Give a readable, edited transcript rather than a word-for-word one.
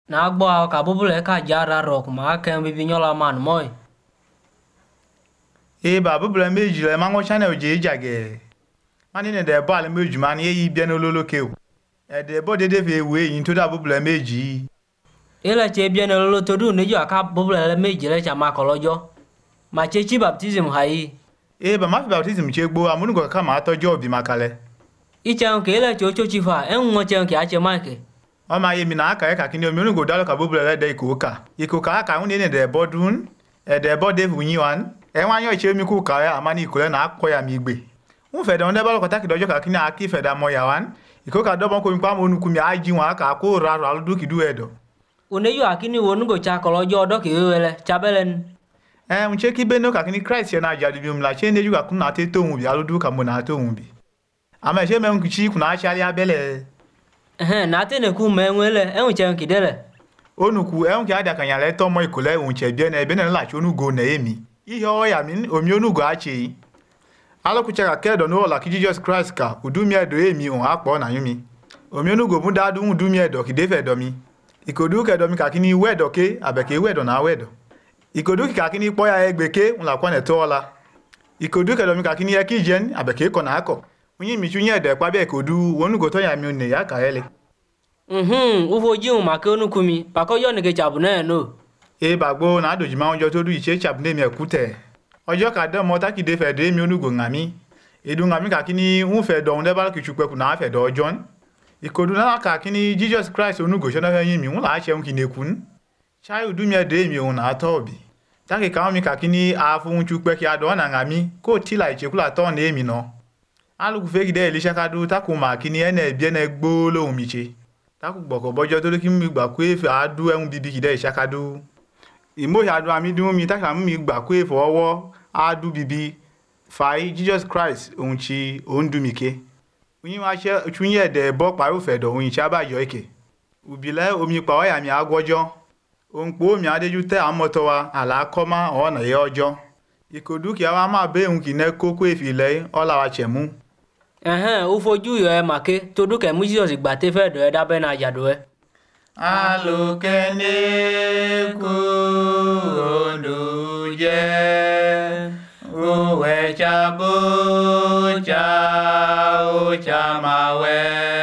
Na agbo a ka bubule ka jara rock ma kan bibi nyola man moy. Ba bubule meji le mango channel je jage. Mani ne de ball meji man ye yi bien ololo ke o. De bo de fe we yin to da bubule meji. Ela che bien ololo to du ne jo aka bubule le meji le chama kolojo. Ma che chi baptism hai. Ba ma fi baptism che gbo amunu go ka ma tojo bi makale. Icha nke ela che ocho chi fa en mo che nke ache make. O ma ye mi na aka ka kini omi go dalo ka bubule le de ikoka. Ikoka aka un ne de bodun de bo de funyi wan. Wan yo che mi ku ka ya amani ikole na akọ ya mi gbe. Un fe de on de balo ko ta ki dojo ka kini aki fe da mo ya wan. Ikoka do bon ko mi pa mo nu ku mi aji wan aka ko ra ra lu ki du edo. Une yo akini wonu go cha kolojo do ki wele chabelen. Un che ki be no ka kini Christ ya na jadi bi um la che ne ju ka kun na te to hun bi aludu ka mo na to hun bi. Ama che me un ki ku na achali abele. Na te ne ku me nwele en che nke dele. Onuku ki ada kan ya le to mo ikole un che bi na ebe na la che onugo na emi. Ihe o ya min omi onugo achi. Alokucha ka kedo no la ki Jesus Christ ka udumi edo emi on apo na yumi. Omi onugo mu dadu udumi edo ki de fe do mi. Ikodu ke do mi ka kini wedo ke abeke wedo na wedo. Ikodu ki ka kini po ya egbeke un la kwa ne to la. Ikodu ke do mi ka kini e ki jen abeke ko na ako. Unyi mi chunye de pa be ikodu wonugo to ya mi ne ya ka ele. Ufo ji un ma ke onuku mi pa ko yo ne ke chabu na no. Bagbo na adoji ma onjo to du iche chabu ne mi ekute. Ojo ka de mo ta ki de fe de mi onugo ngami. Edu ngami ka kini un fe do nde ba ki chukwe ku na fe do John. Ikodu na ka kini Jesus Christ onugo shona fe yin mi un la che un kinekun. Chai udu mi de mi un na to bi. Ta ke ka mi ka kini afu un chukwe ki ado na ngami ko ti la iche kula to na emi no. Aluku fe ki de elisha ka du ta ku ma kini ene bi ene gbo lo mi che. Ta ku gboko bojo to ki mi gba ku efe adu ehun bibi ki de ishakadu. Imo ya adu ami dun mi ta ka mi gba ku efe owo adu bibi fai Jesus Christ ohun chi ohun du mi ke. Unyi wa se chunye de bo paru fe do ohun cha ba yo ike. Ubile omi pa o ya mi agwojo. Ohun po mi adeju te amoto wa ala koma ona ye ojo. Ikodu ki awa ma be ohun ki ne koko efe ile ola wa chemu. Ufoju yo e make to du ke mu Jesus gba te fe do e da be na jado e. Alukene ku onduje uwe chabu cha mawe